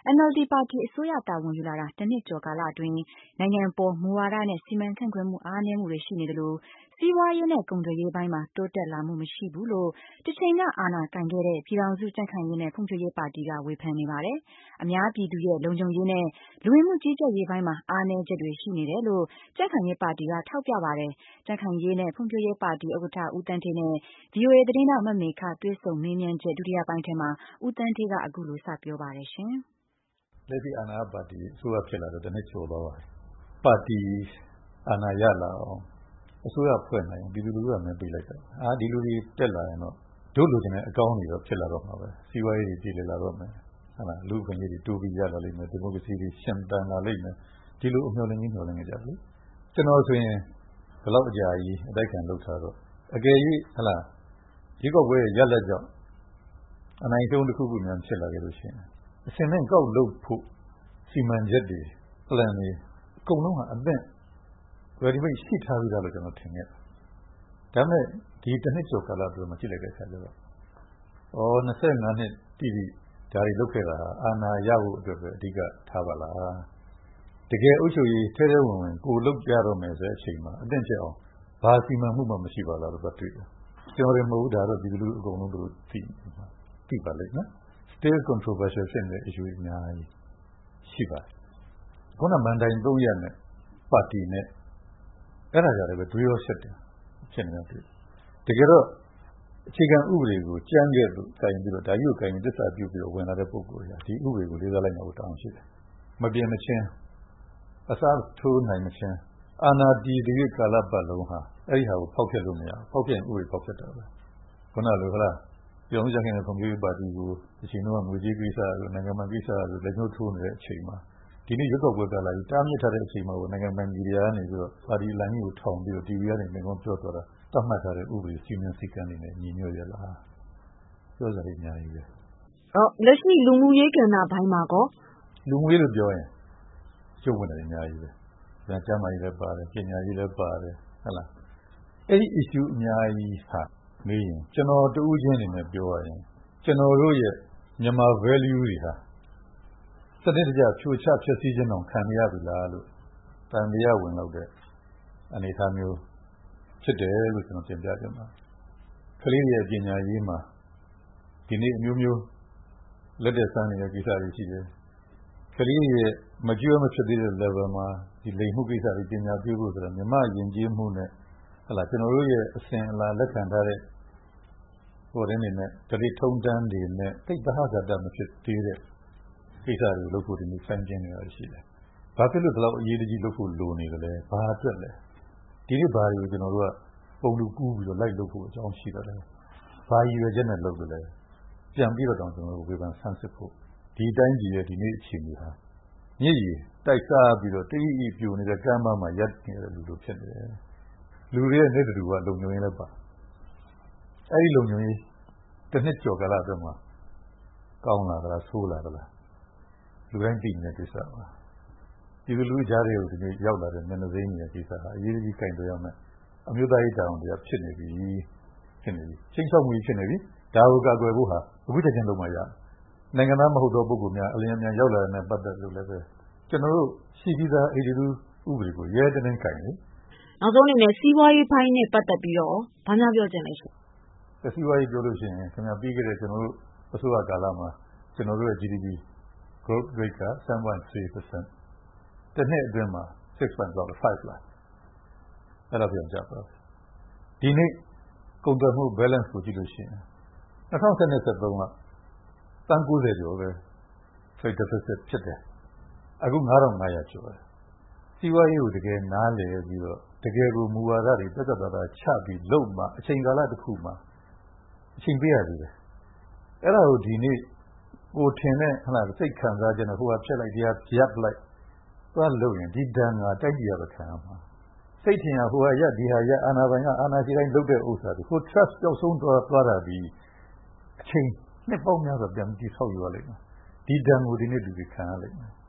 NLD ပါတီအစိုးရတာဝန်ယူလာတာတစ်နှစ်ကျော်ကာလအတွင်းနိုင်ငံပေါ်မူဝါဒနဲ့စီမံခန့်ခွဲမှုအားနည်းမှုတွေရှိနေသလိုစီးပွားရေးနဲ့ကုန်သွယ်ရေးပိုင်းမှာတိုးတက်လာမှုမရှိဘူးလို့တစ်ချိန်ကအာဏာကိုင်ခဲ့တဲ့ပြည်ထောင်စုကြံ့ခိုင်ရေးနဲ့ဖွံ့ဖြိုးရေးပါတီကဝေဖန်နေပါတယ်။အများပြည်သူရဲ့လုံခြုံရေးနဲ့လူဝင်မှုကြီးကြပ်ရေးပိုင်းမှာအားနည်းချက်တွေရှိနေတယ်လို့ကြံ့ခိုင်ရေးပါတီကထောက်ပြပါတယ်။ကြံ့ခိုင်ရေးနဲ့ဖွံ့ဖြိုးရေးပါတီဥက္ကဋ္ဌဦးသန်းဌေးနဲ့ VOA သတင်းထောက်မမေခတွေ့ဆုံမေးမြန်းချက်ဒုတိယပိုင်းထဲမှာဦးသန်းဌေးကအခုလိုစပြောပါတယ်ရှင်။လက်ရှိအာဏာပါတီအစိုးရဖြစ်လာတော့တစ်နှစ်ကျော်သွားပါပြီ။ပါတီအာဏာရလာအောင်အစိုးရဖွဲ့နိုင်အောင်ပြည်သူလူထုကမင်းပေးလိုက်တာ။ဒီလူတွေတက်လာရင်တော့တို့လူတွေနဲ့အကောင်းတွေတော့ဖြစ်လာတော့မှာပဲ။စီးပွားရေးတွေပြည်လည်လာတော့မယ်။ဟုတ်လားလူ့အခွင့်အရေးတွေတိုးပြီးရလာလိမ့်မယ်။ဒီမိုကရေစီတွေရှင်သန်လာလိမ့်မယ်။ဒီလိုအမျှော်လင့်နေကြတယ်လေ။ကျွန်တော်ဆိုရင်ဒီလောက်အကြာကြီးအတိုက်ခံလုပ်ထားတော့အကယ်၍ဟုတ်လားဒီကောက်ပွဲရလက်ကြောင့်အနိုင်ဆုံးတစ်ခုခုများဖြစ်လာခဲ့လို့ရှိရင်အစင်းနဲ့ကောက်လုပ်ဖို့စီမံချက်တွေ plan တွေအကုန်လုံးကအသင့် ready made ရှိထားပြီးသားလို့ကျွန်တော်ထင်ခဲ့တယ်။ဒါပေမဲ့ဒီတစ်နှစ်ကျော်ကာလအတွင်းမှာကြည့်လိုက်တဲ့အခါကျတော့25နှစ်တိတိဒါတွေလုပ်ခဲ့တာအာဏာရဖို့အတွက်ပဲအဓိကထားပါလား။တကယ်အုပ်ချုပ်ရေးထဲထဲဝင်ဝင်ကိုလုပ်ကြတော့မယ်ဆိုတဲ့အချိန်မှာအသင့်ဖြစ်အောင်ဘာစီမံမှုမှမရှိပါလားလို့တွေ့တယ်။ကျွန်တော်တွေမဟုတ်ဒါတော့ဒီလိုအကုန်လုံးတို့သိပါလိမ့်မယ်။ still controversial ဖြစ်နေတဲ့ issue အများကြီးရှိပါတယ်။ခုနမန်တိုင်3ရက်နဲ့ပါတီနဲ့အဲ့ဒါကြတယ်ပဲတွေးရောဆက်တယ်ဖြစ်နေတယ်။တကယ်တော့အခြေခံဥပဒေကိုကြမ်းခဲ့လို့တိုင်ပြီးတော့ဒါကြီးကိုတိုင်ပြီးသစ္စာပြုပြီးတော့ဝင်လာတဲ့ပုဂ္ဂိုလ်တွေကဒီဥပဒေကိုလေးစားလိုက်ဖို့တောင်းရှိတယ်။မပြင်းမချင်းအစားထိုးနိုင်မချင်းအာဏာတည်တဲ့ကာလပတ်လုံးဟာအဲ့ဒီဟာကိုဖောက်ဖျက်လို့မရဘူး။ဖောက်ဖျက်ဥပဒေဖောက်ဖျက်တာပဲ။ခုနလိုခလားပြောင်းကြခင်တဲ့ကွန်ပျူတာပါတီကိုအချိန်တော့ငွေကြေးကိစ္စတို့နိုင်ငံမှာကိစ္စတို့လက်ညှိုးထိုးနေတဲ့အချိန်မှာဒီနေ့ရွက်ကောက်ပွဲကလာပြီးတားမြစ်ထားတဲ့အချိန်မှာနိုင်ငံပိုင်မီဒီယာကနေပြီးတော့ပါတီလိုင်းကိုထောင်ပြီးတော့ TV ကနေငင်းပြောသွားတာတတ်မှတ်ထားတဲ့ဥပဒေစီမံစည်းကမ်းတွေနဲ့ညီညွတ်ရလားပြောစရာအများကြီးပဲလက်ရှိလူမှုရေးကဏ္ဍဘိုင်းမှာကောလူမှုရေးလို့ပြောရင်ကျုပ်ဝင်တယ်အများကြီးပဲပြန်ကျမ်းမာရေးလည်းပါတယ်ပညာရေးလည်းပါတယ်ဟုတ်လားအဲ့ဒီ issue အများကြီးဟာမေးရင်ကျွန်တော်တူးချင်းနေနဲ့ပြောရရင်ကျွန်တော်တို့ရဲ့မြန်မာ value တွေဟာစနစ်တကျဖြိုချဖျက်ဆီးခြင်းအောင်ခံရပြီလားလို့တန်တရားဝင်လို့တဲ့အနေအထားမျိုးဖြစ်တယ်လို့ကျွန်တော်တင်ပြကြမှာကလေးရဲ့ပညာရေးမှာဒီနေ့အမျိုးမျိုးလက်သက်ဆန်းနေတဲ့ကိစ္စတွေရှိတယ်ကလေးရဲ့မကျွမ်းမဖြစ်သေးတဲ့ level မှာဒီလိမ်မှုကိစ္စတွေပညာပြဖို့ဆိုတော့မြမယဉ်ကျေးမှုနဲ့ဟလာကျွန်တော်တို့ရဲ့အစဉ်အလာလက်ခံထားတဲ့ဟိုတဲ့နေနဲ့တတိထုံတန်းတွေနဲ့တိတ်တဟဇာတမဖြစ်သေးတဲ့ကိစ္စတွေလုပ်ဖို့ဒီနေ့ဆိုင်ကျင်းနေတာရှိတယ်။ဘာဖြစ်လို့ဒီလောက်အရေးကြီးလုပ်ဖို့လိုနေကြလဲ။ဘာအတွက်လဲ။ဒီနေ့ဘာတွေကိုကျွန်တော်တို့ကပုံလူကူးပြီးတော့လိုက်လုပ်ဖို့အကြောင်းရှိတယ်လေ။ဘာရည်ရွယ်ချက်နဲ့လုပ်တယ်လဲ။ပြန်ပြီးတော့ကျွန်တော်တို့ဝေဖန်ဆန်းစစ်ဖို့ဒီတိုင်းကြီးရဲ့ဒီနေ့အချိန်ကြီးဟာမြည်ရည်တိုက်စားပြီးတော့တိတိပြိုနေတဲ့ကမ်းမမှာရပ်နေတဲ့လူတို့ဖြစ်နေတယ်။လူတွေရဲ့နေတူကလုံခြုံရေးလည်းပါ။အဲဒီလုံခြုံရေးတစ်နှစ်ကျော်ကာလအတွင်းမှာကောင်းလာသလားဆိုးလာသလားလူတိုင်းသိနေတဲ့ကိစ္စပါဒီလိုလူကြားတွေကိုဒီနေ့ရောက်လာတဲ့မျက်နှာစိမ်းရဲ့ကိစ္စဟာအရေးကြီးကင်တွေ့ရမယ်အမျိုးသားရေးတောင်းတရားဖြစ်နေပြီချင်းချောက်မှုဖြစ်နေပြီဒါကိုကာကွယ်ဖို့ဟာအခုချက်ချင်းလုံးမရနိုင်ငံသားမဟုတ်သောပုဂ္ဂိုလ်များအလင်းအမြန်ရောက်လာတဲ့နဲ့ပတ်သက်လို့လည်းပဲကျွန်တော်တို့ရှိပြီးသား82ဥပဒေကိုရဲတဲ့နဲ့ကင်လေနောက်ဆုံးအနေနဲ့စီးပွားရေးပိုင်းနဲ့ပတ်သက်ပြီးတော့ဘာများပြောချင်လဲရှင်စီးပွားရေးပြောလို့ရှိရင်ခင်ဗျာပြီးခဲ့တဲ့ကျွန်တော်တို့အစိုးရကာလမှာကျွန်တော်တို့ရဲ့ GDP growth rate က 7.3% တစ်နှစ်အတွင်းမှာ 6.5 လားအဲ့လိုပြန်ကြပါဒီနေ့ကုန်သွယ်မှု balance ကိုကြည့်လို့ရှိရင်2013ကတန်း90ကျော်ပဲ trade deficit ဖြစ်တယ်အခု9500ကျော်တယ်စီးပွားရေးကိုတကယ်နားလည်ပြီးတော့တကယ်ကိုမူဝါဒတွေတက်တက်တာချပြီးလုပ်မှအချိန်ကာလတစ်ခုမှာအချိန်ပေးရသေးတယ်အဲ့ဒါကိုဒီနေ့ကိုထင်တဲ့ဟလာစိတ်ခံစားခြင်းနဲ့ဟိုကဖြတ်လိုက်တရားရပ်လိုက်သွားလို့ရင်ဒီဒဏ်ကတိုက်ကြည့်ရပါခံမှာစိတ်ထင်ရဟိုကရပ်ဒီဟာရပ်အာနာပိုင်ကအာနာရှိတိုင်းလုပ်တဲ့ဥစ္စာတွေဟို trust ကြောက်ဆုံးသွားတာဒီအချိန်နှစ်ပေါင်းများစွာပြန်ပြီးဆောက်ယူရလိမ့်မယ်ဒီဒဏ်ကိုဒီနေ့လူတွေခံရလိမ့်မယ်